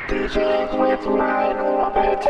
DJing with my orbit.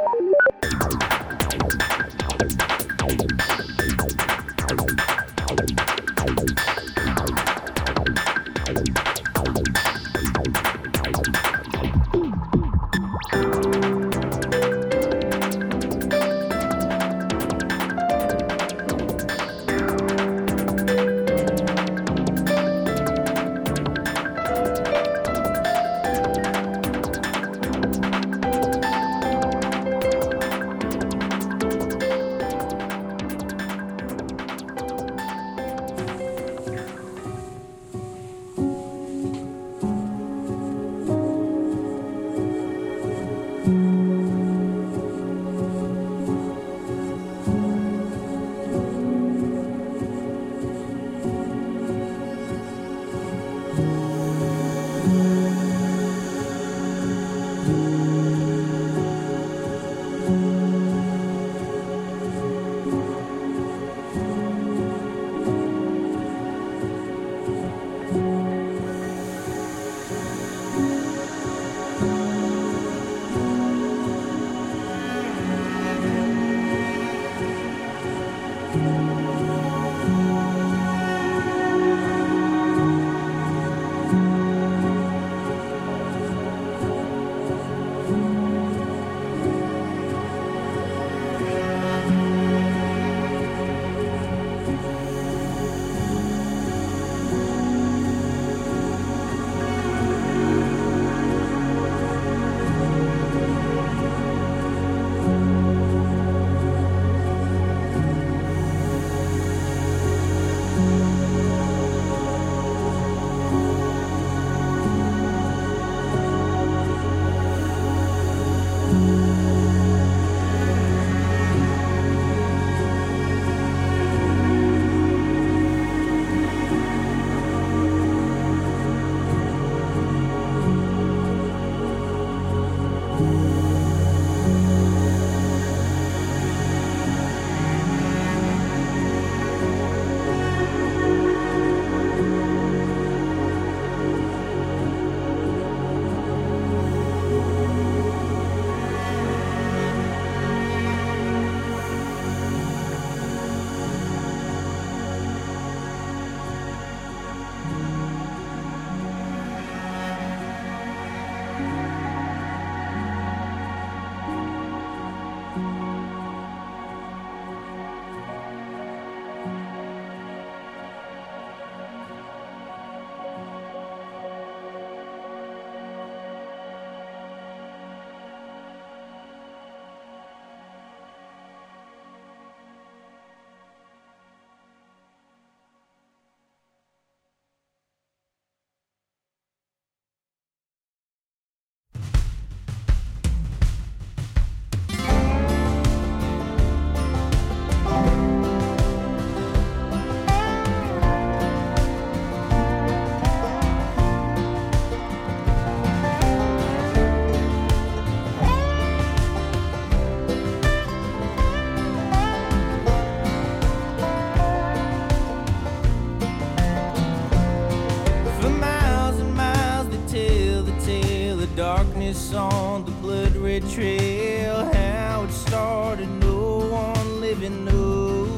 On the blood red trail, how it started, no one living knows.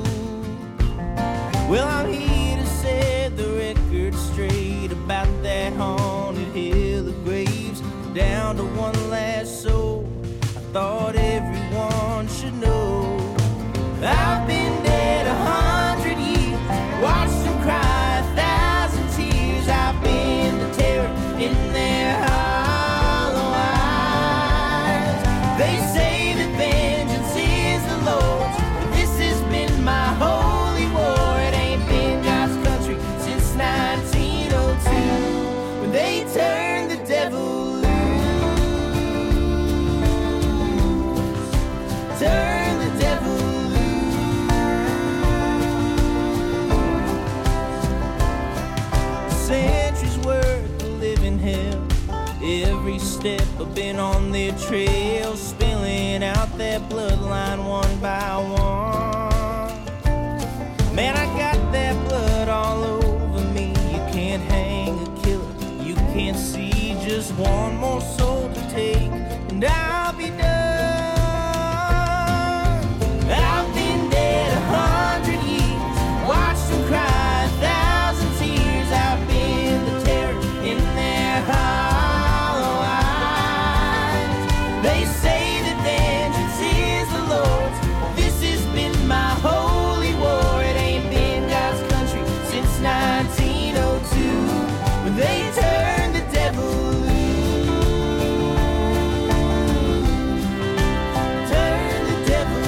Well, I'm here to set the record straight about that haunted hill of graves, down to one last soul I thought everyone should know. I've been dead 100 years, watched them cry 1,000 tears. I've been the terror in their hearts. They say that vengeance is the Lord's, but this has been my holy war. It ain't been God's country since 1902, when they turned the devil loose. Turn the devil loose. Centuries worth of living hell. Every step I've been on their trail, spilling out their bloodline one by one. Man, I got that blood all over me. You can't hang a killer, you can't see just one more soul to take, and I'll be done. I've been dead 100 years, watched them cry 1,000 tears. I've been the terror in their hollow eyes. They say that vengeance is the Lord's. This has been my holy war. It ain't been God's country since 1902, when they turned the devil loose. Turn the devil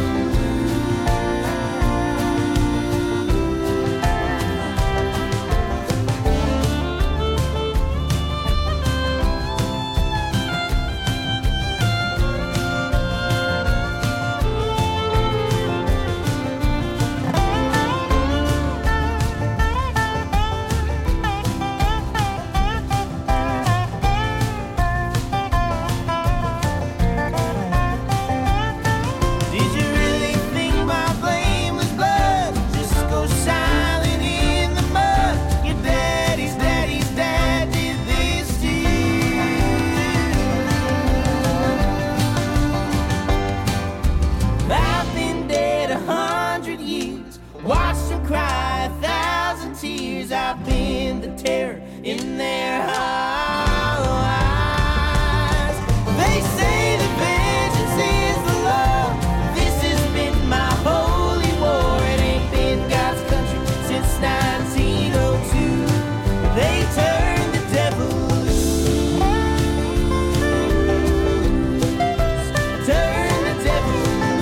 Did you really think my flame was blood? Just go silent in the mud. Your daddy's daddy's dad did this to you. I've been dead 100 years, watched them cry 1,000 tears. I've been the terror in their hollow eyes. They say that vengeance is the law. This has been my holy war. It ain't been God's country since 1902. They turned the devil loose. Turn the devil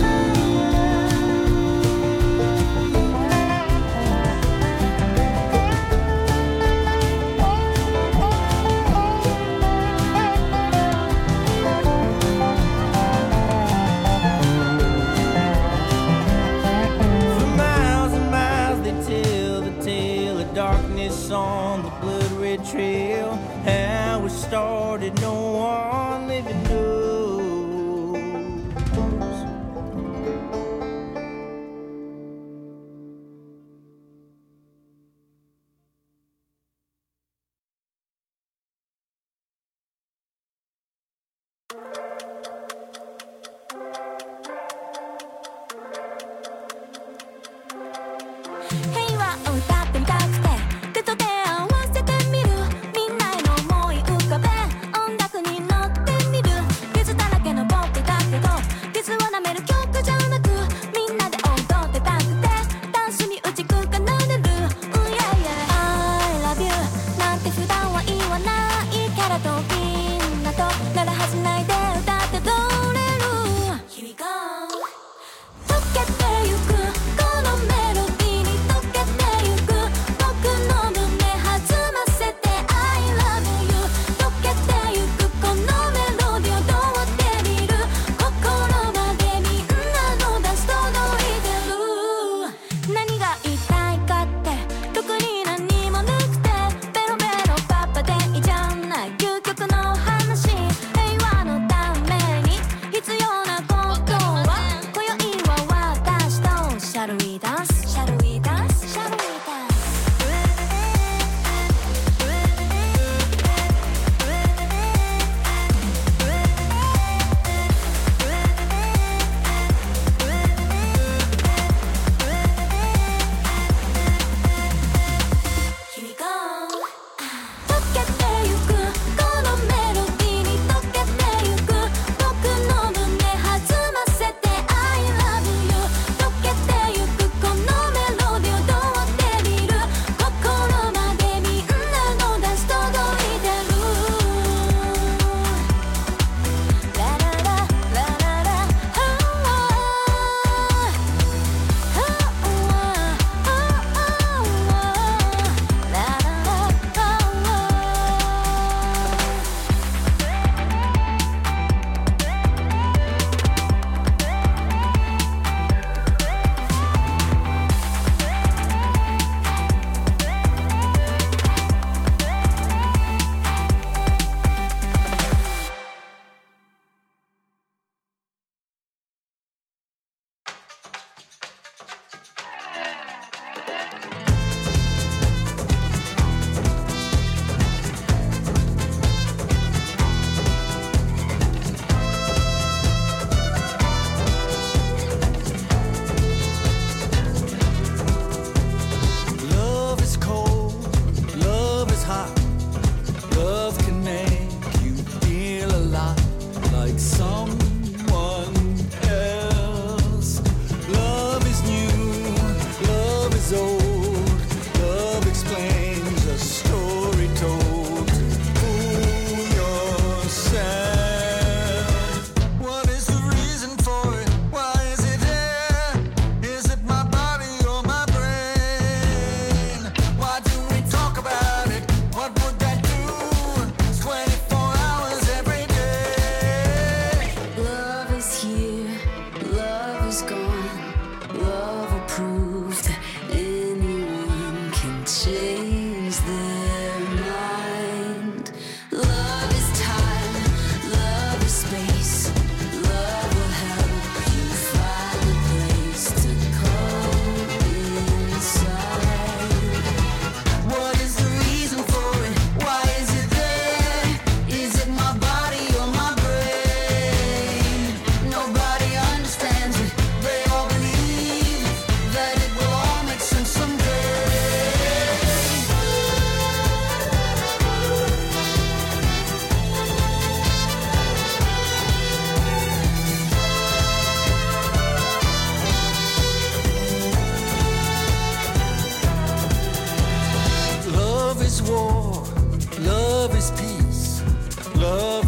For miles and miles they tell the tale of darkness on the blood red trail. How it started, no one living knows. 「平和を歌ってみたくて手と手合わせてみる」「みんなへの思い浮かべ音楽に乗って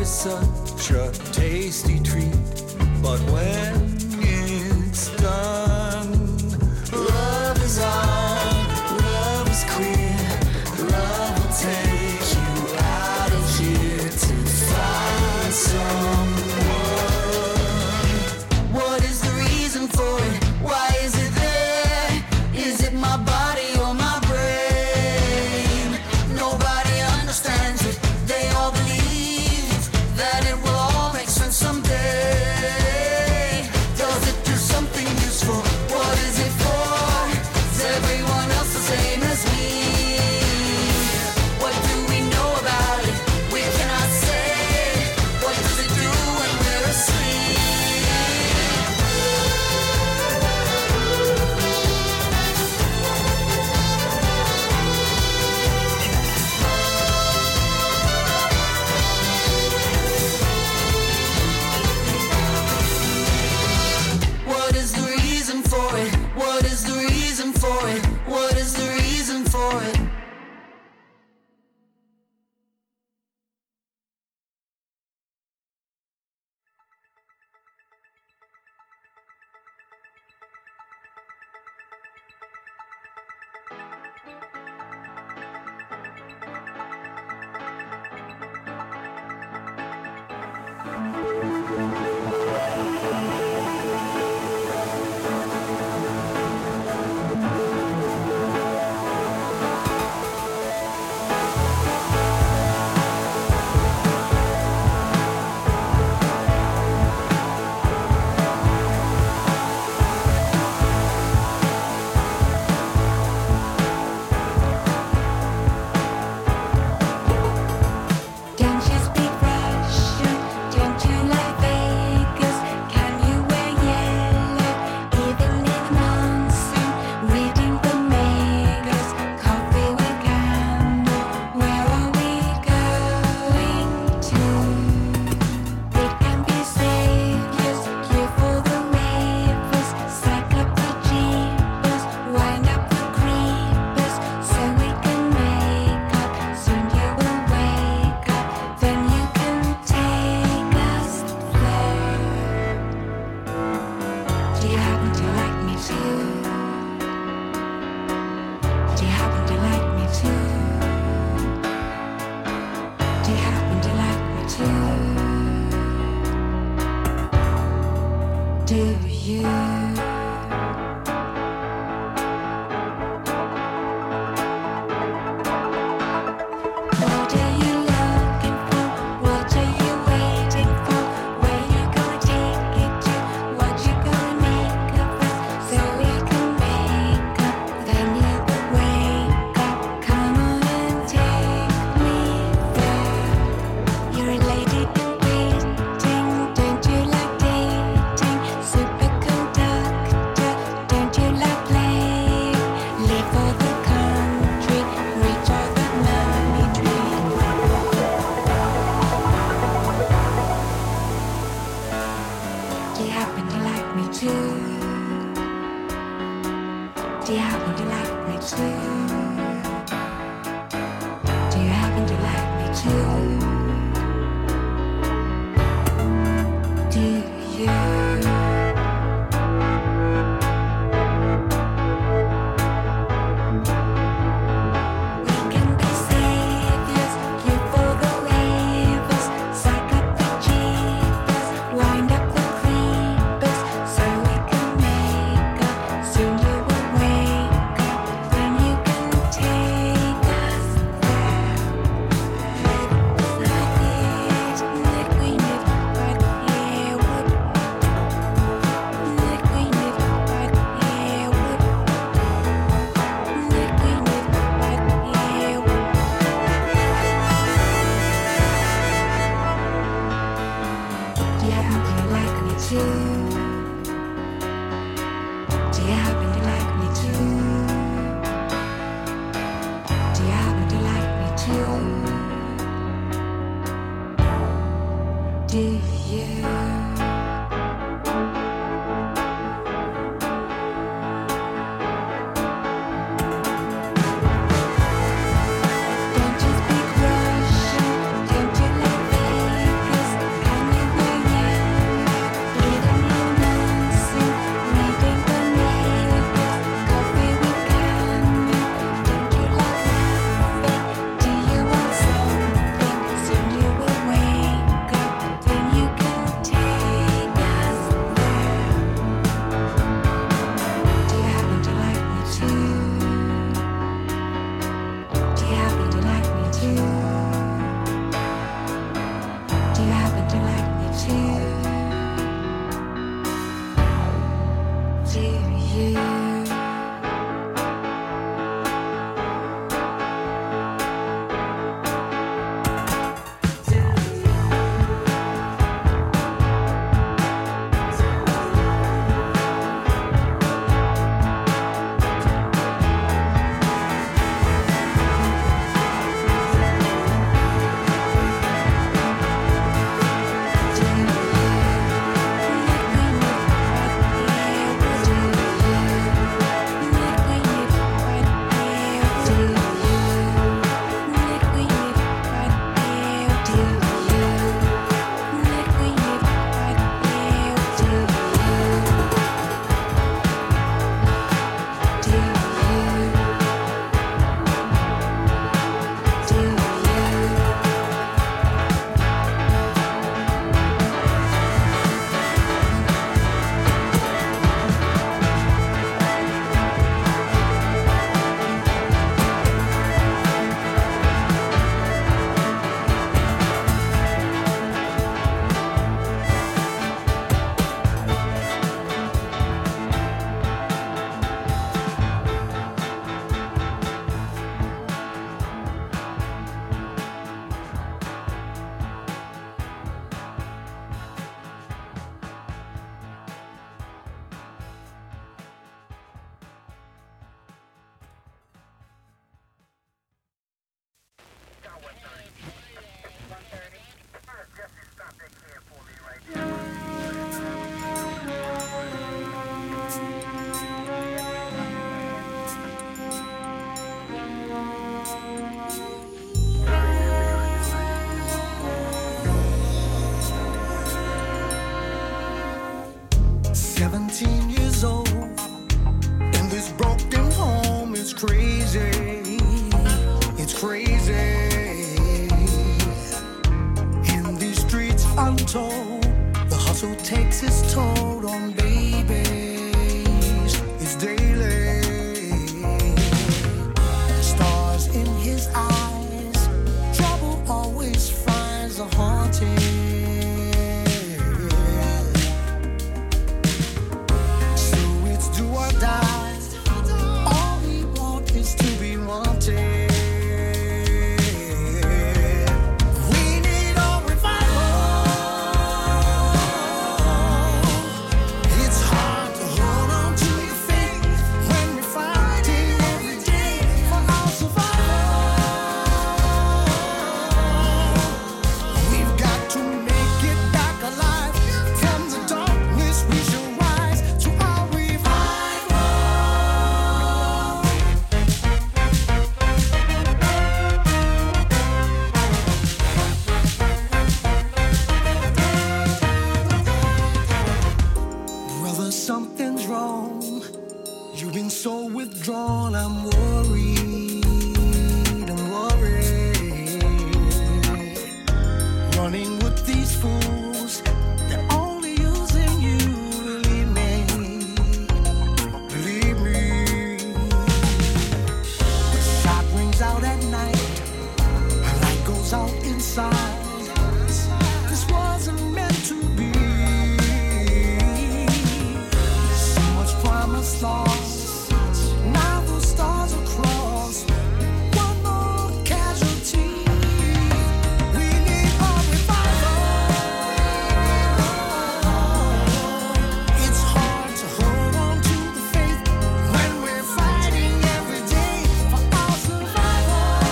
Love is such a tasty treat, but when it's done, love is on, love is queer, love will take you out of here to find someone. What is the reason for it? Why is it there? Is it my body or my brain? Nobody understands it. They all believe that it will all make sense someday. Does it do something useful? What is it for? Is everyone else the same as me? What do we know about it? We cannot say. What does it do when we're asleep? What is the reason for it? What is the reason for it? What is the reason for it? Don't you speak Russian? Don't you like Vegas? Can you wear yellow even in the monsoon? Reading the makers, coffee with candle. Where are we going to? It can be saviors, cure for the ravers. Sack up the jeepers, wind up the creepers, so we can make up. Soon you will wake up, then you can take us there. Do you happen to like me too? Do you happen to like me too? Do you happen to like me too? Do you? What are you looking for? What are you waiting for? Where you gonna take it to? What you gonna make of us so we can make up? Then you will wake up. Come on and take me there. You're a lady in waiting. Don't you like dating? Superconductor. Don't you like playing? Live for the country. Reach for the money tree. Do you happen to like me too? Do you happen to like me too? Do you happen to like me too? Do you? We can be saviors, cure for the ravers. Sack up the jeepers, wind up the creepers, so we can make up. Soon you will wake up, then you can take us there. Don't you speak Russian? Don't you like Vegas? 17 years old in this broken home. It's crazy, it's crazy. In these streets untold, the hustle takes its toll on babies. It's daily. Stars in his eyes, trouble always finds a haunting. All we want is to be wanted. We need a revival. It's hard to hold on to your faith when we're fighting every day for our survival. We've got to make it back alive. From the darkness we shall rise to our something's wrong. You've been so withdrawn. I'm worried. I'm worried. Running with these fools, they're only using you. Believe me. Believe me. The shot rings out at night. A light goes out inside. This wasn't meant to be. Promise lost. Now the stars are crossed. One more casualty. We need a revival. It's hard to hold on to the faith when we're fighting every day for our survival.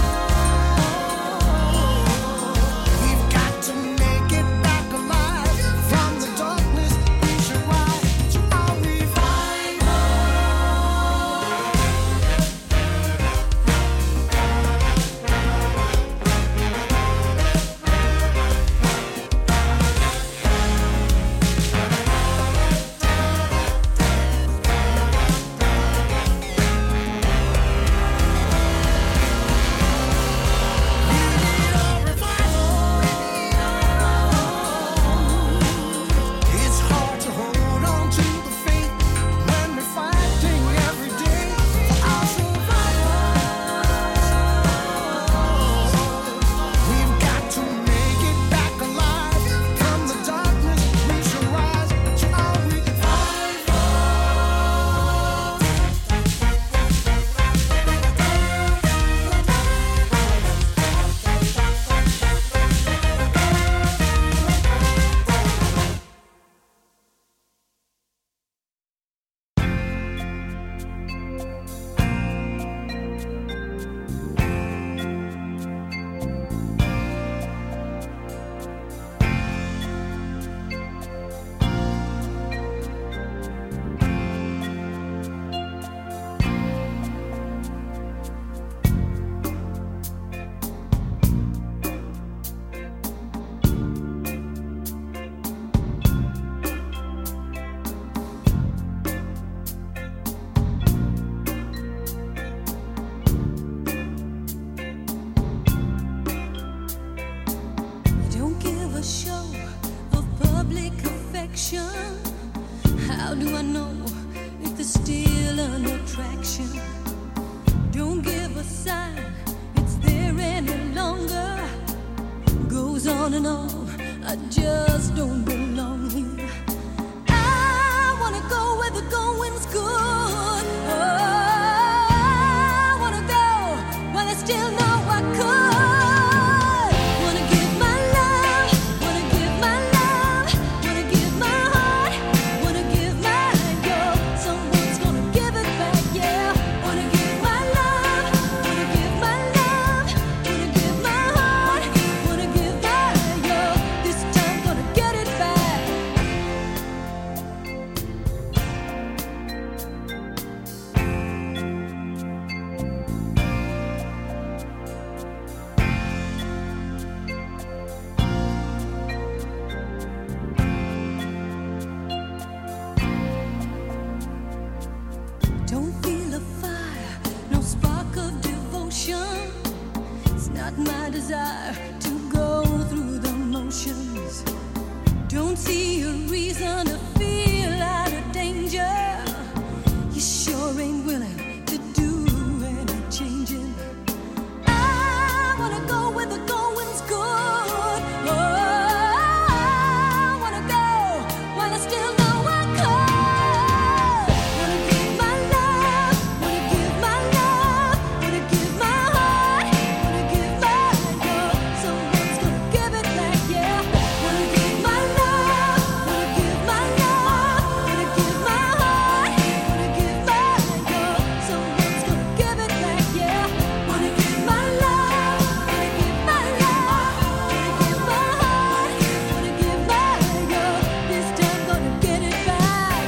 We've got to make it back alive. From the darkness we shall rise to our It's hard to hold on to the faith when we're fighting every day for our survival. We've got to make it back alive. From the darkness we shall rise to our Don't give a show of public affection. How do I know if there's still an attraction? Don't give a sign it's there any longer. Goes on and on, I just don't belong here. I wanna go where the going's good. I wanna go while I still know I could. Wanna give my love, wanna give my love, wanna give my heart, wanna give my all. Someone's gonna give it back, yeah. Wanna give my love, wanna give my love, wanna give my heart, wanna give my all. This time gonna get it back. desire to go through the motions. Don't see a reason to feel out of danger. You sure ain't willing to do any changing. I wanna go where the going's good. Oh, I wanna go when I still know I could. Wanna give my love, wanna give my love, wanna give my heart, wanna give my love. Someone's gonna give it back, yeah. Wanna give my love, wanna give my love, wanna give my heart, wanna give my love. Someone's gonna give it back, yeah. Wanna give my love, wanna give my love, wanna give my heart, wanna give my love. This time gonna get it back.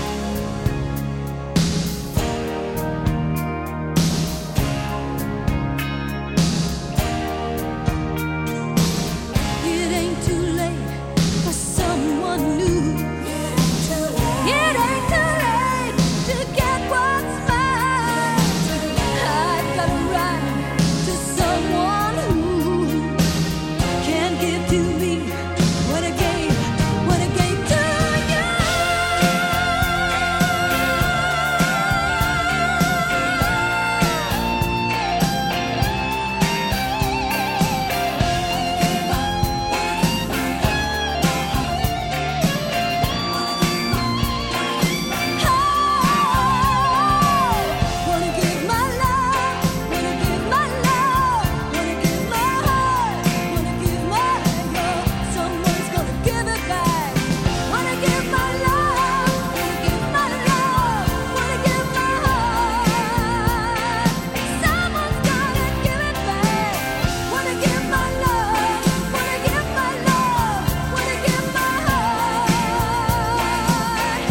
It ain't too late for someone new. It ain't too late to get what's mine. I've got a right to someone who can give to me what I gave to you. Wanna give my love, wanna give my love, wanna give my heart, wanna give my love. Someone's gonna give it back. Wanna give my love, wanna give my love, wanna give my heart. Someone's gonna give it back. Wanna give my love, wanna give my love, wanna give my heart.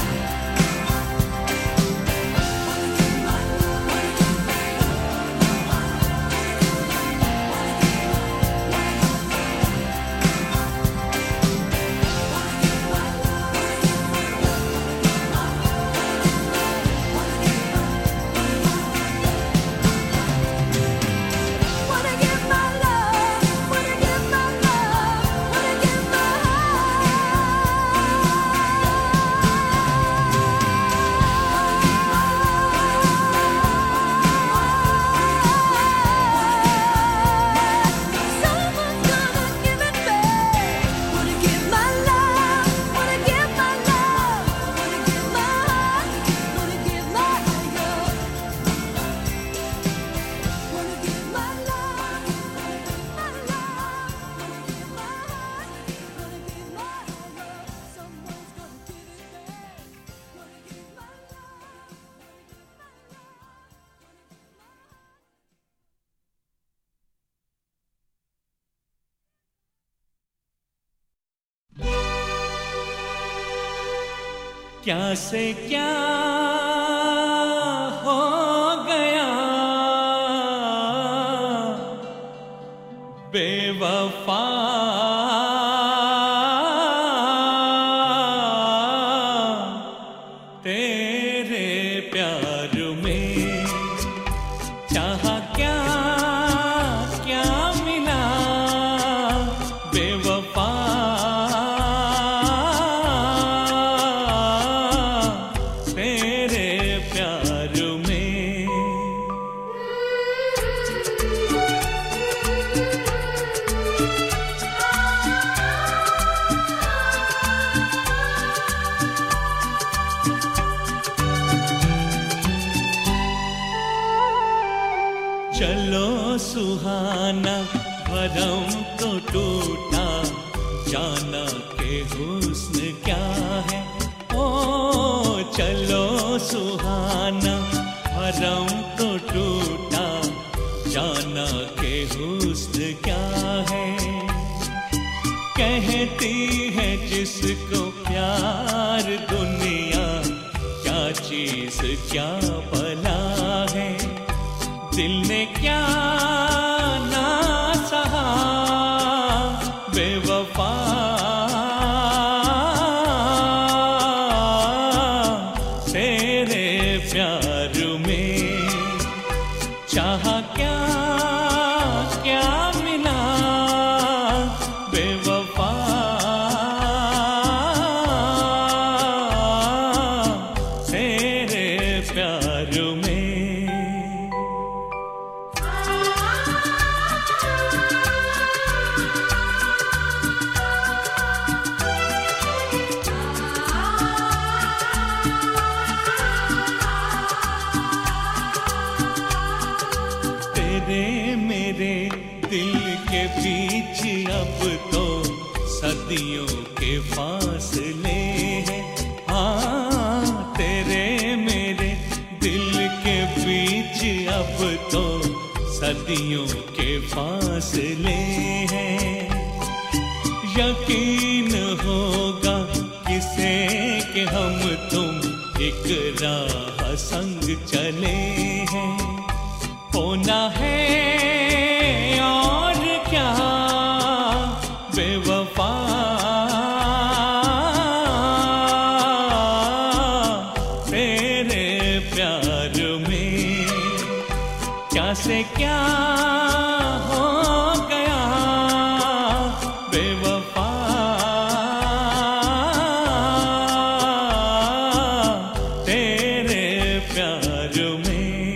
Wanna give my love, wanna give my love, wanna give my heart. Someone's gonna give it back. Wanna give my love, wanna give my love, wanna give my heart, wanna give my love. Wanna give my love, wanna give my love, wanna give my heart, wanna give my love. Someone's gonna give it back. Wanna give my love, wanna give my love, क्या से क्या हो गया बेवफा तेरे प्यार में चाहा क्या क्या मिला बेवफा तेरे प्यार में चलो सुहाना भरम तो टूटा जाना के हुस्न क्या है ओ चलो सुहाना भरम तो टूटा जाना के हुस्न क्या है कहती है जिसको प्यार दुनिया क्या चीज क्या भला है दिल ने क्या ना सहा बेवफा तेरे प्यार में चाहा क्या क्या मिला सदियों के फासले हैं। हाँ तेरे मेरे दिल के बीच अब तो सदियों के फासले हैं। यकीन होगा किसे कि हम तुम एक राह संग चले हैं। होना है और क्या बेवफा तेरे प्यार में क्या से क्या हो गया बेवफा तेरे प्यार में।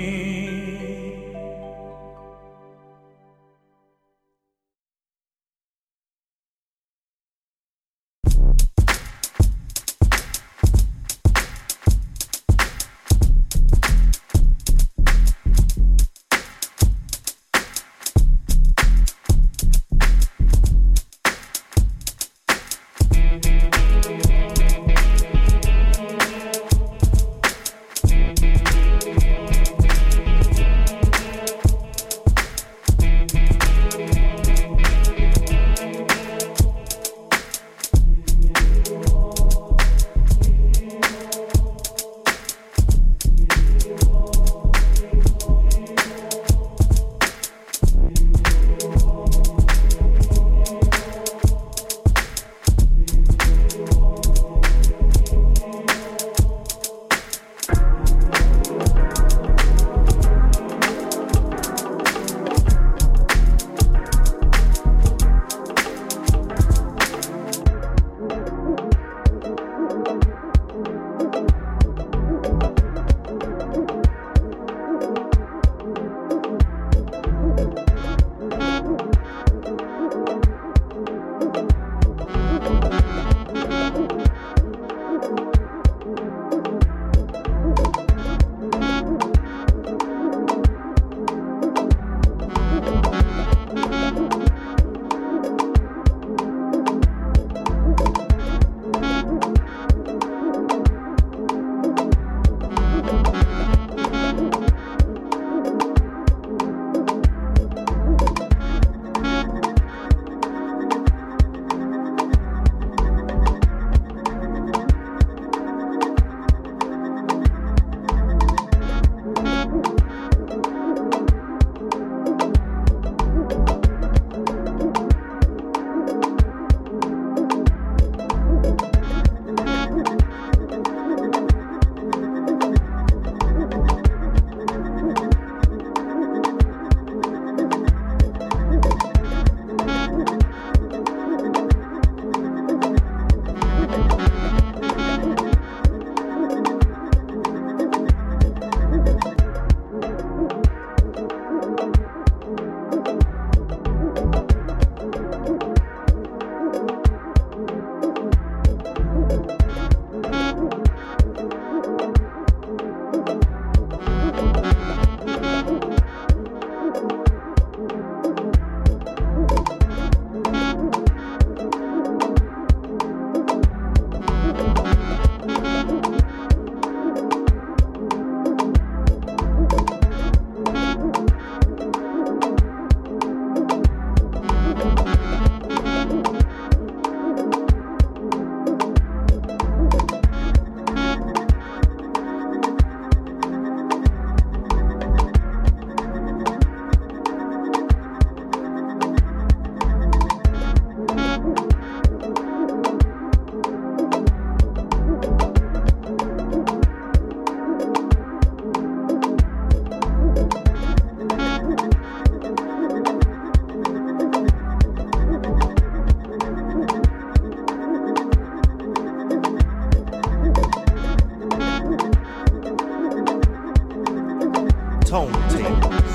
tone tables,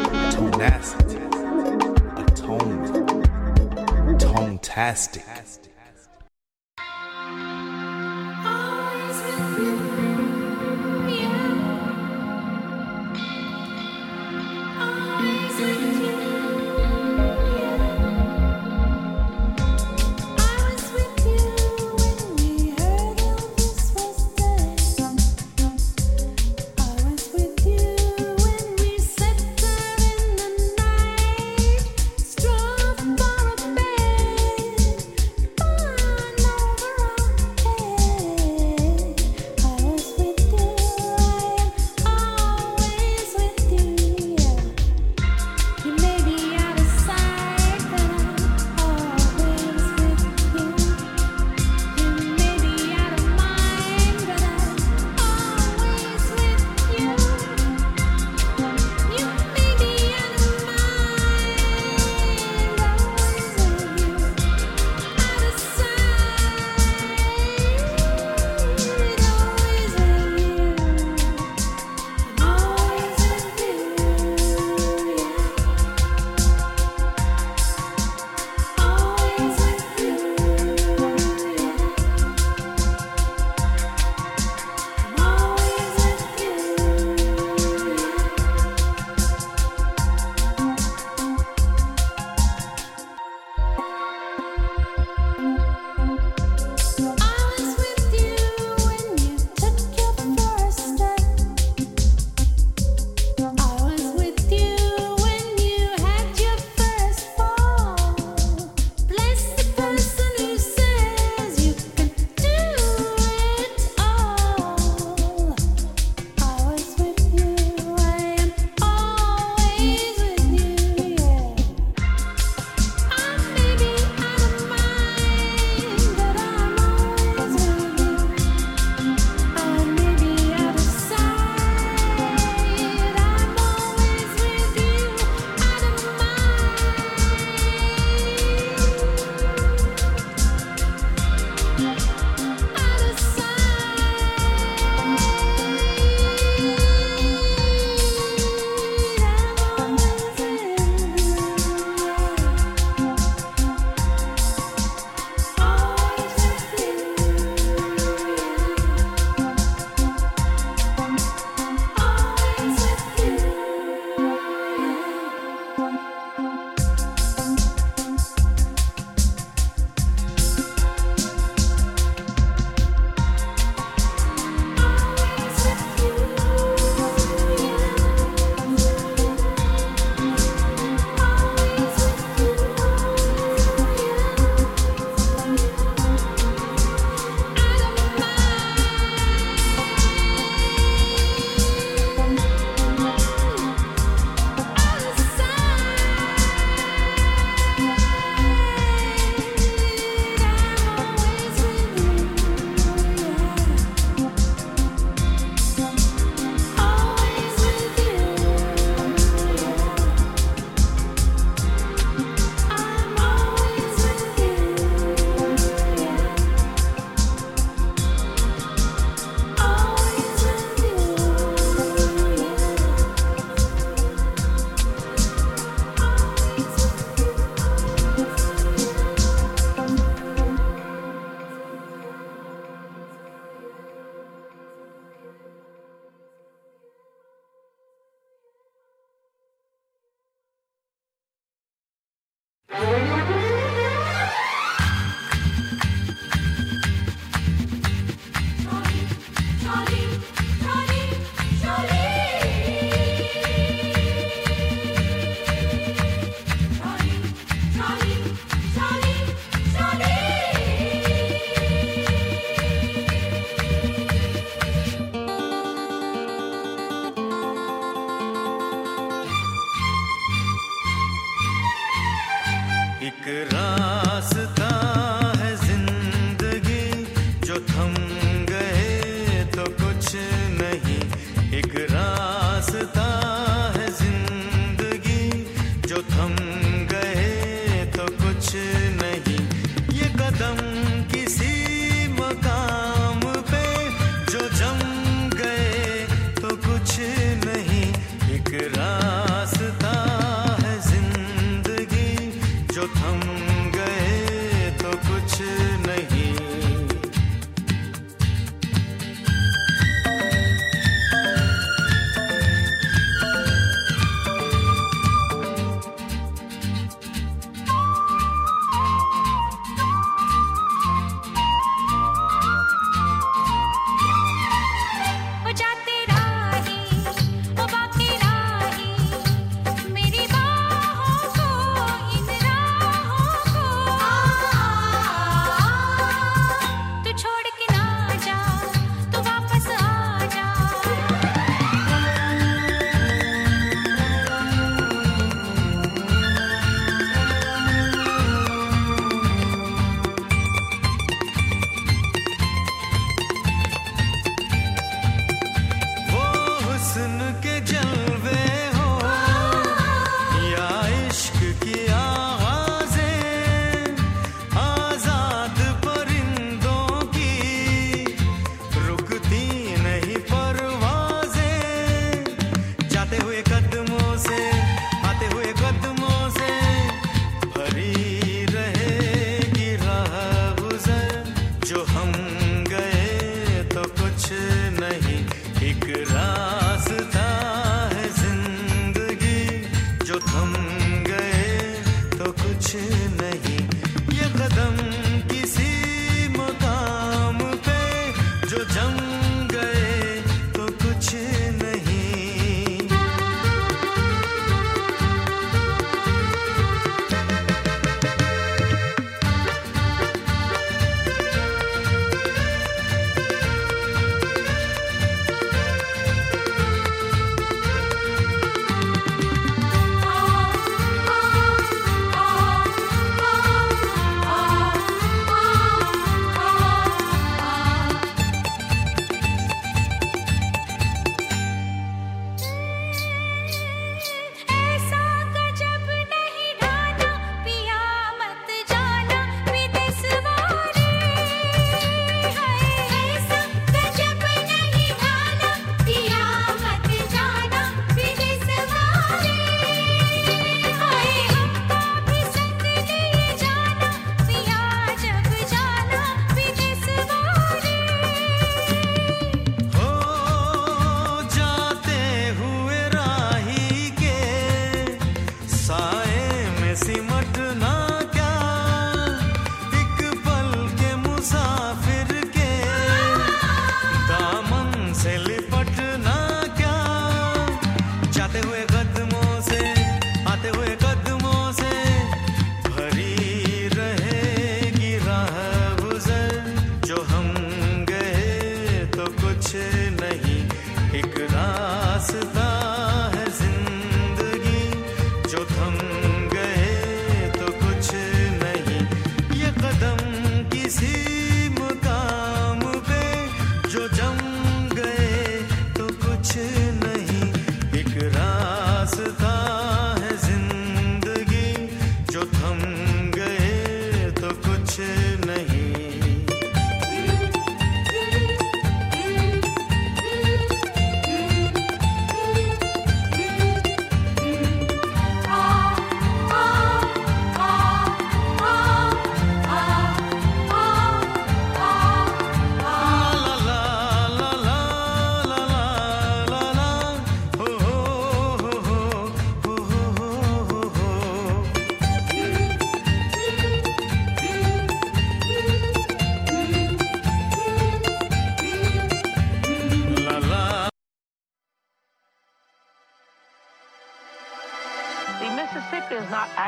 tonacity, atonement, tone-tastic. Always with you, yeah. Always with you, yeah. I was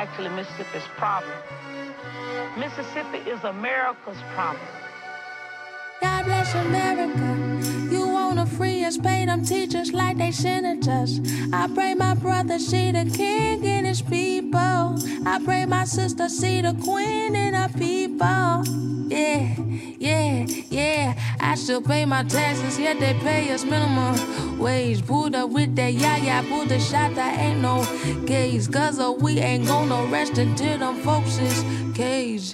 actually Mississippi's problem. Mississippi is America's problem. God bless America. You wanna free us, pay them teachers like they senators. I pray my brother see the king in his people. I pray my sister see the queen in her people. Yeah, yeah, yeah. I still pay my taxes, yet they pay us minimum wage. Pulled up with that yah, pulled the shot, that ain't no case. Cause we ain't gonna rest until them folks is caged.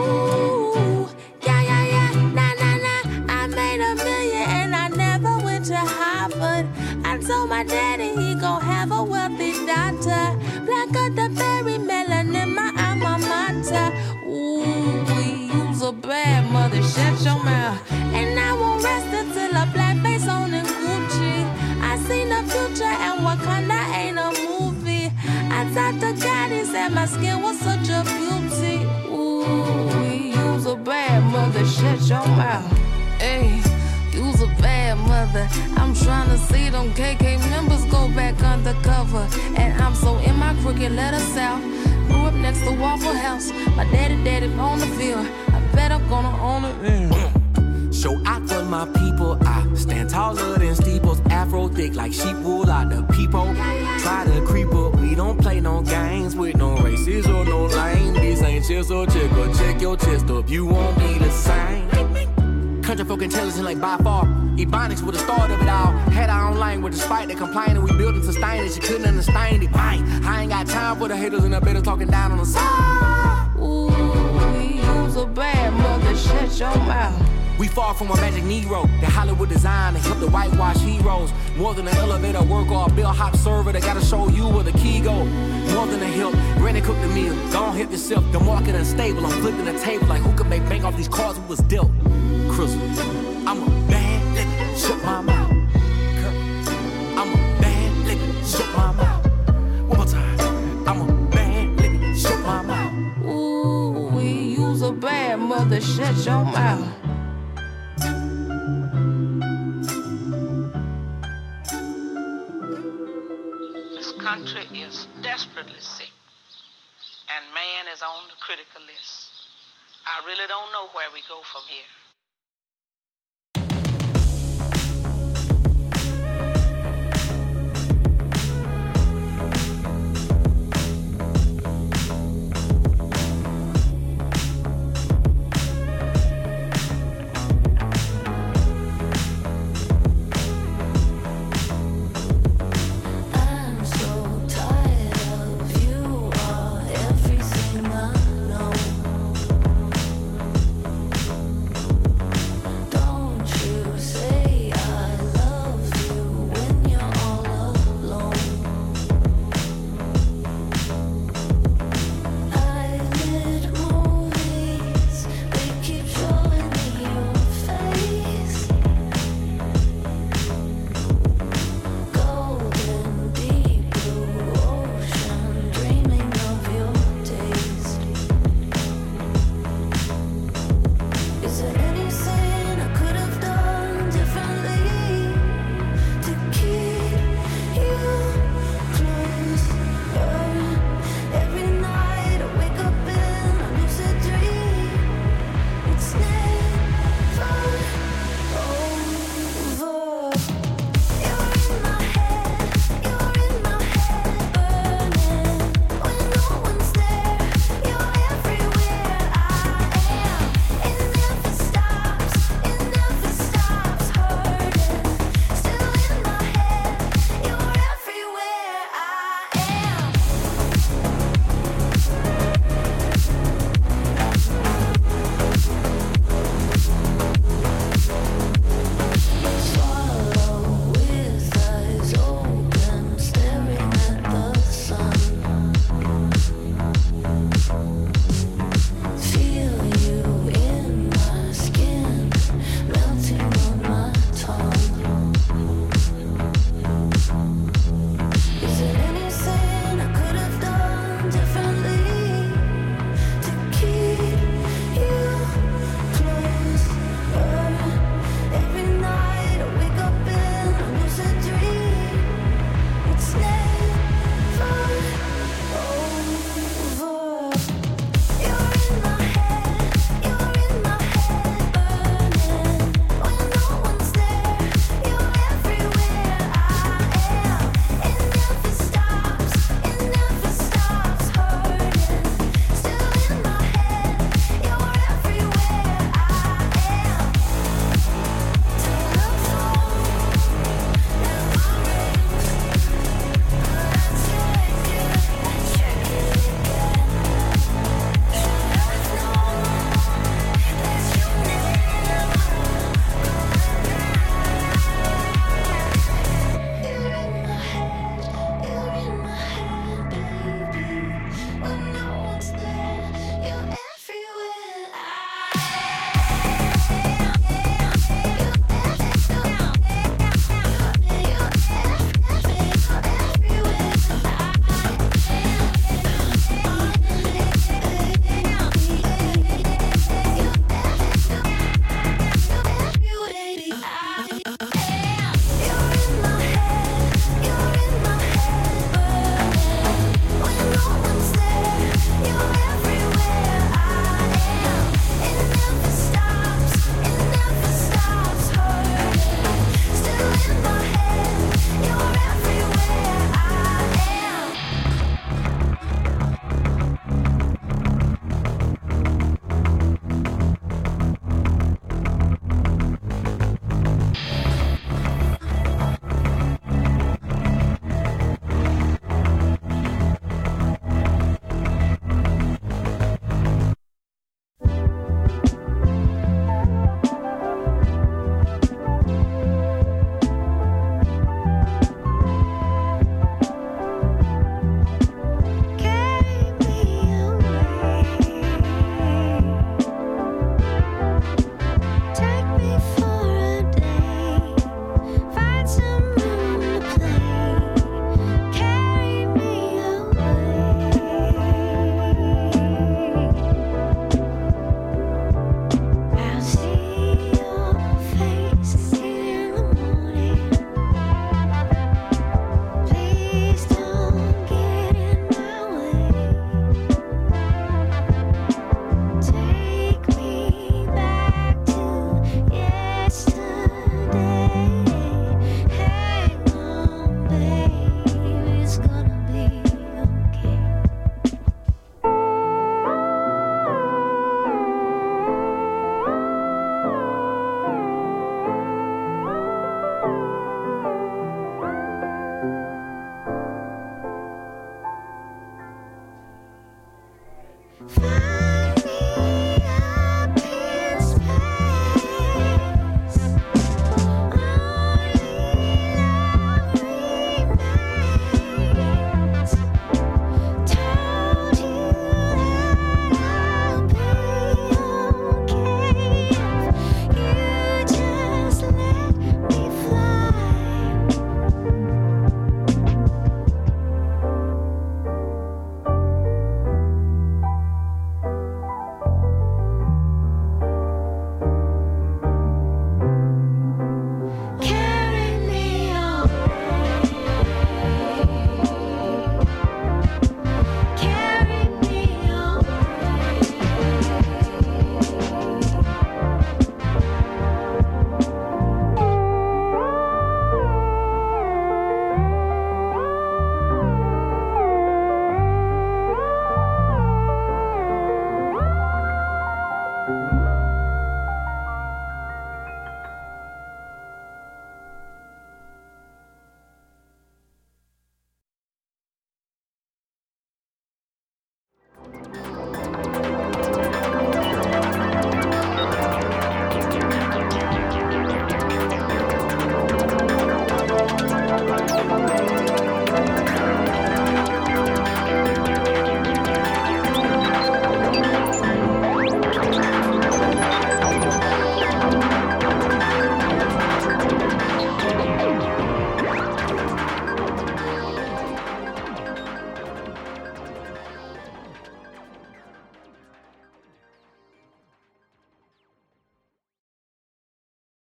Ooh, yeah, nah. I made $1 million and I never went to Harvard. I told my daddy he gon' have a wealthy daughter. Black of the berry melanin, my alma mater. Ooh, we use a bad mother, shut your mouth. And I won't rest until a black face on in Gucci. I seen the future and Wakanda ain't a movie. I talked to God, he said my skin was such a beauty. Ooh, we use a bad mother, shut your mouth. Hey, you's a bad mother. I'm trying to see them KK members go back undercover. And I'm so in my crooked letter south. Grew up next to Waffle House. My daddy on the field. I bet I'm gonna own it. Show out for my people. I stand taller than steeples. Afro thick like sheep wool out the people. Try to creep up. We don't play no games with no races or no lame. This ain't chess or check or check your chest up. You won't be the same. Country folk intelligent like by far. Ebonics were the start of it all. Had our own language despite they complaining. We built and sustained it. She couldn't understand it. Bang. I ain't got time for the haters and the better talking down on the side. Ooh, we use a bad mother. Shut your mouth. We far from a magic Negro. That Hollywood design and help the whitewash heroes. More than an elevator worker or a bellhop server that gotta show you where the key go. More than a help, Granny cooked the meal. Don't help yourself. The market unstable. I'm flipping the table like who could make bank off these cards we was dealt. Crystal, I'm a bad nigga, shut my mouth. I'm a bad nigga, shut my mouth. One more time. I'm a bad nigga, shut my mouth. Ooh, we use a bad mother, shut your mouth. This country is desperately sick, and man is on the critical list. I really don't know where we go from here.